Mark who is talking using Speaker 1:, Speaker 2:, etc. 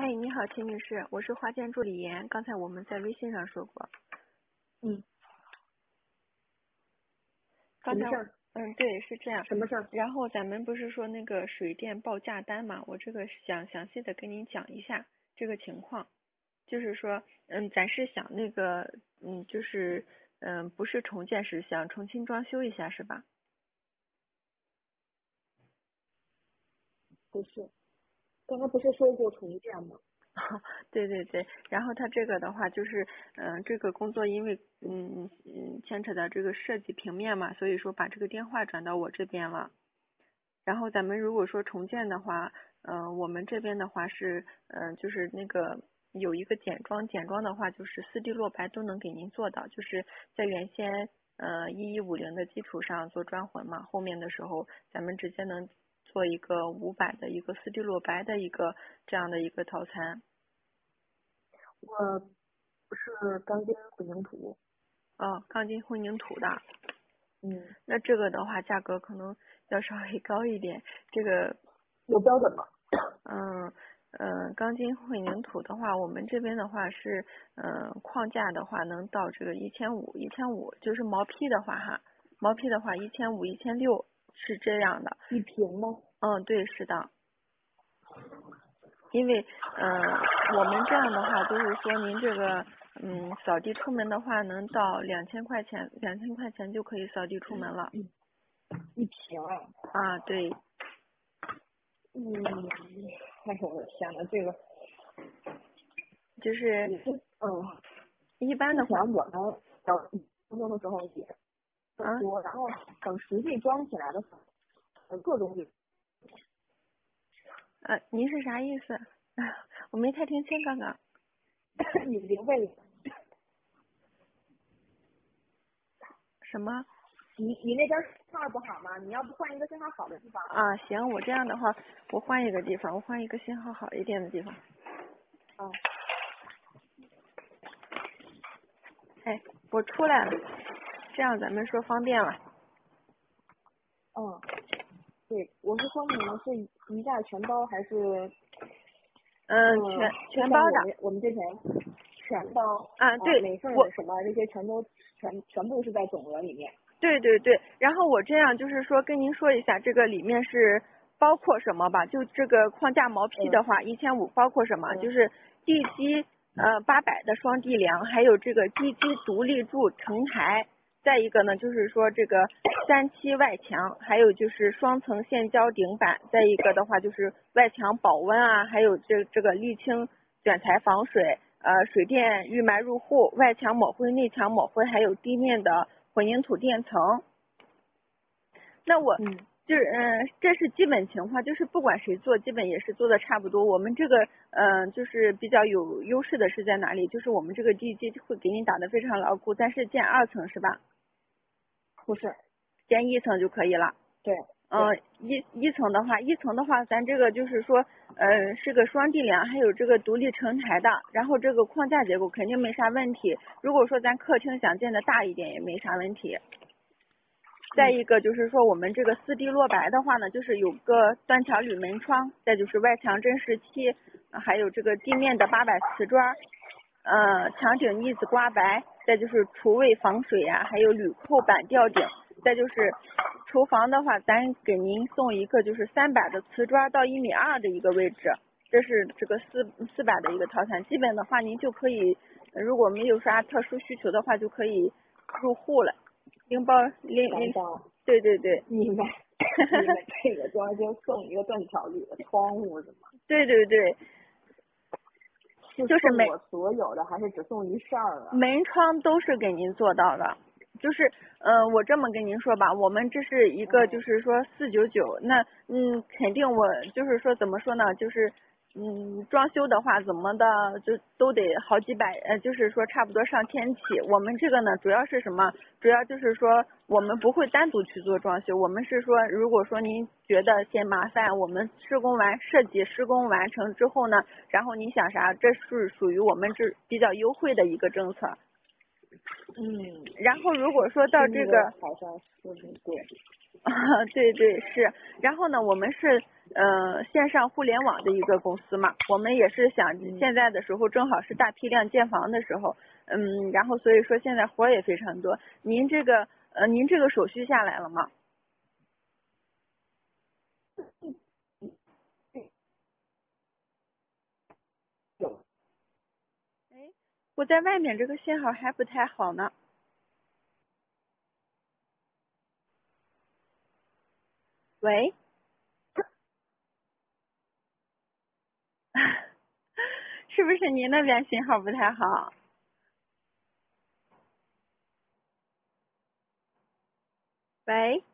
Speaker 1: 哎，你好，秦女士，我是花间助理员，刚才我们在微信上说过。刚才
Speaker 2: 什么事儿？
Speaker 1: 对，是这样。
Speaker 2: 什么事儿？
Speaker 1: 然后咱们不是说那个水电报价单嘛，我这个想详细的跟您讲一下这个情况，就是说，咱是想那个，就是不是重建，是想重新装修一下，是吧？
Speaker 2: 不是，刚刚不是说过重建吗？
Speaker 1: 对对对，然后他这个的话就是，这个工作因为牵扯到这个设计平面嘛，所以说把这个电话转到我这边了。然后咱们如果说重建的话，我们这边的话是，就是那个有一个简装，简装的话就是4D 落白都能给您做到，就是在原先1150的基础上做砖混嘛，后面的时候咱们直接能做一个500的一个4D 落白的一个这样的一个套餐。
Speaker 2: 我不是钢筋混凝土。
Speaker 1: 钢筋混凝土的。
Speaker 2: 嗯，
Speaker 1: 那这个的话价格可能要稍微高一点，这个
Speaker 2: 有标准吗？
Speaker 1: 钢筋混凝土的话，我们这边的话是框架的话能到这个1500，就是毛坯的话哈，毛坯的话1500、1600是这样的。
Speaker 2: 一平吗？
Speaker 1: 对，是的。因为我们这样的话就是说您这个扫地出门的话能到2000块钱，2000块钱就可以扫地出门了。
Speaker 2: 一平啊？
Speaker 1: 啊，对。
Speaker 2: 哎呦我的天呐，这个
Speaker 1: 就是
Speaker 2: 也是，
Speaker 1: 一般的话，
Speaker 2: 之前我们找工作的时候也这么说，然后等实际装起来的时候，各种
Speaker 1: 您是啥意思？我没太听清刚刚。
Speaker 2: 你明白了？
Speaker 1: 什么？
Speaker 2: 你那边信号不好吗？你要不换一个信号好的地方？
Speaker 1: 啊，行，我这样的话，我换一个地方，我换一个信号好一点的地方。哎，我出来了，这样咱们说方便了。
Speaker 2: 对，我是说你们是一价全包还是？
Speaker 1: 全包的。
Speaker 2: 我们之前全包。
Speaker 1: 对，
Speaker 2: 美缝什么这些全部是在总额里面。
Speaker 1: 对对对，然后我这样就是说跟您说一下，这个里面是包括什么吧？就这个框架毛坯的话，1500包括什么？就是地基800的双地梁，还有这个地基独立柱承台，再一个呢就是说这个3漆外墙，还有就是双层线胶顶板，再一个的话就是外墙保温啊，还有这个沥青卷材防水，水电预埋入户，外墙抹灰，内墙抹灰，还有地面的混凝土垫层。那我就是这是基本情况，就是不管谁做，基本也是做的差不多。我们这个就是比较有优势的是在哪里？就是我们这个地基会给你打得非常牢固，但是建2层是吧？
Speaker 2: 不是，
Speaker 1: 建1层就可以了。
Speaker 2: 对。
Speaker 1: 一层的话，咱这个就是说是个双地梁，还有这个独立承台的，然后这个框架结构肯定没啥问题。如果说咱客厅想建的大一点也没啥问题。再一个就是说我们这个4D 落白的话呢，就是有个断桥铝门窗，再就是外墙真实漆，还有这个地面的800瓷砖，墙顶腻子刮白，再就是厨卫防水呀，还有铝扣板吊顶，再就是厨房的话，咱给您送一个就是300的瓷砖到1.2米的一个位置，这是这个400的一个套餐。基本的话您就可以，如果没有啥特殊需求的话，就可以入户了。对对对。
Speaker 2: 你们这个装修送一个断桥铝的窗户是吗？
Speaker 1: 对对对。就是
Speaker 2: 送我所有的，还是只送一扇啊？
Speaker 1: 门窗都是给您做到的。就是我这么跟您说吧，我们这是一个就是说499，那肯定我就是说怎么说呢，就是装修的话怎么的就都得好几百，就是说差不多上千起。我们这个呢主要是什么？主要就是说我们不会单独去做装修，我们是说如果说您觉得嫌麻烦，我们设计施工完成之后呢，然后你想啥，这是属于我们这比较优惠的一个政策。然后如果说到这个
Speaker 2: 好像是对。
Speaker 1: 对对是，然后呢，我们是线上互联网的一个公司嘛，我们也是想现在的时候正好是大批量建房的时候，然后所以说现在活也非常多。您这个手续下来了吗？
Speaker 2: 有。
Speaker 1: 哎，我在外面这个信号还不太好呢。喂？是不是您那边信号不太好？喂？